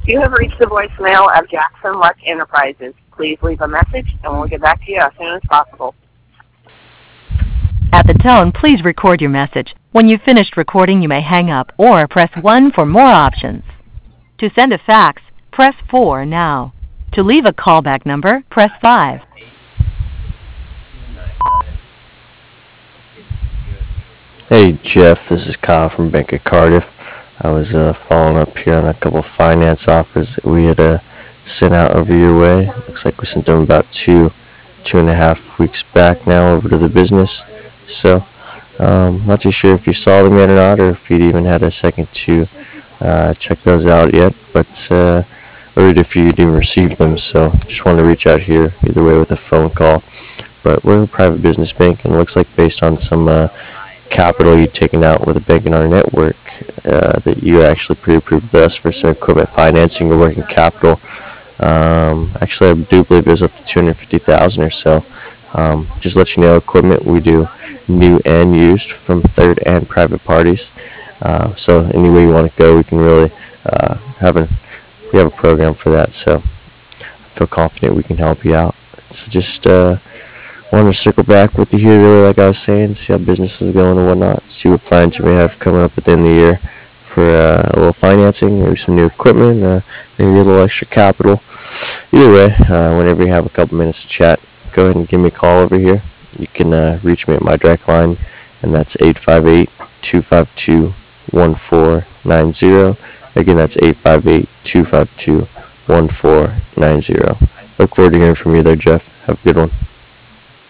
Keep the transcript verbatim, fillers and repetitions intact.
You have reached the voicemail of Jackson Luck Enterprises. Please leave a message, and we'll get back to you as soon as possible. At the tone, please record your message. When you've finished recording, you may hang up or press one for more options. To send a fax, press four now. To leave a callback number, press five. Hey Jeff, this is Kyle from Bank of Cardiff. I was uh, following up here on a couple of finance offers that we had uh, sent out over your way. Looks like we sent them about two, two and a half weeks back now over to the business. So, um, not too sure if you saw them yet or not, or if you'd even had a second to uh, check those out yet, but uh, or if you'd even received them. So, just wanted to reach out here either way with a phone call. But we're a private business bank, and it looks like based on some uh, capital you'd taken out with a bank in our network, uh, that you actually pre-approved us for some equipment financing or working capital. Um, actually, I do believe it was up to two hundred fifty thousand dollars or so. Um, just let you know, equipment we do new and used from third and private parties. Uh, so any way you want to go, we can really uh, have a we have a program for that. So I feel confident we can help you out. So just uh, wanted to circle back with you here, really, like I was saying, see how business is going and whatnot, see what plans you may have coming up at the end of the year for uh, a little financing, maybe some new equipment, uh, maybe a little extra capital. Either way, uh, whenever you have a couple minutes to chat, go ahead and give me a call over here. You can uh, reach me at my direct line, and that's eight five eight, two five two, one four nine zero. Again, that's eight five eight, two five two, one four nine zero. Look forward to hearing from you there, Jeff. Have a good one.